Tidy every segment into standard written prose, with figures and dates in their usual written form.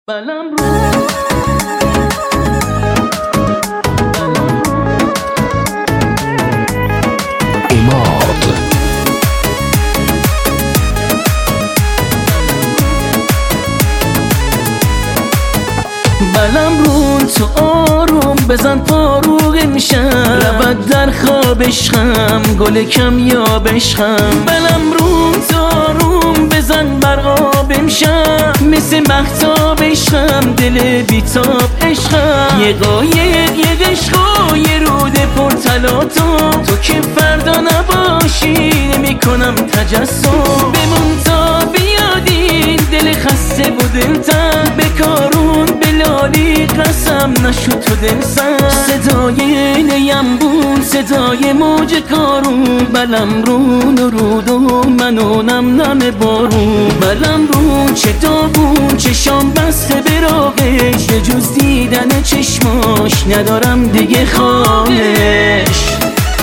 بلم رو اماد بلم رون تو آروم بزن فاروق میشم رود در خواب عشقم گل کم یا بشخم بلم رون تو آروم بزن بر آب امشب مثل مهتاب عشقم دل بیتاب عشقم یه قایق یه عشق و یه رود پرطلا تو که فردا نباشی نمی کنم تجسم بمون تا بیادین دل خسته و دلتن بکارون بلالی قسم نشد تو دل سن صدای نیمبون صدای موج کارون بلم رون و رود و منو نم نم بارون بلم رون چه داغون چشام بسته براغش به جز دیدن چشماش ندارم دیگه خواهش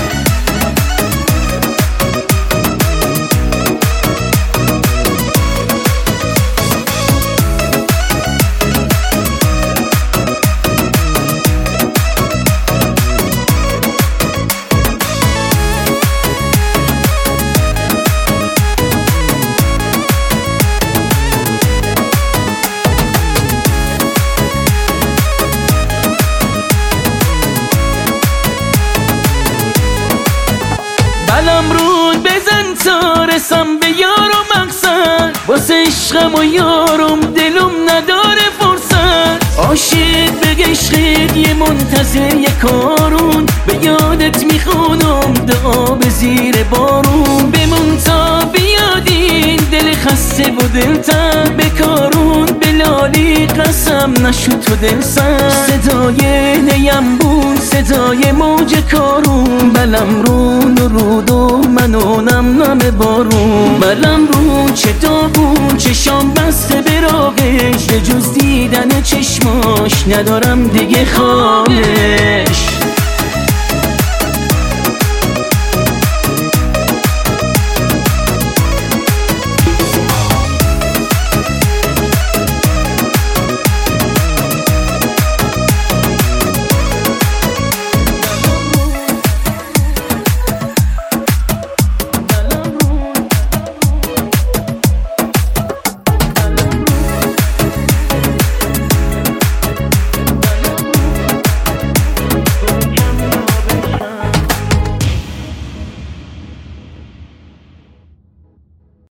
بلم رود بزن تا رسم به یار و مقصد واسه عشقم و یارم دلم نداره فرصت عاشق به عشقت یه منتظر یه کارون به یادت میخونم دعا به زیر بارون بمون تا بیادین دل خسته و دلتن بکارون بلالی قسم نشد تو دل سن صدای نیمبون صدای موج کارون بلم رون و رود و منو نم نم بارون بلم رون چه داغون چشام بسته براغش به جز دیدن چشماش ندارم دیگه خواهش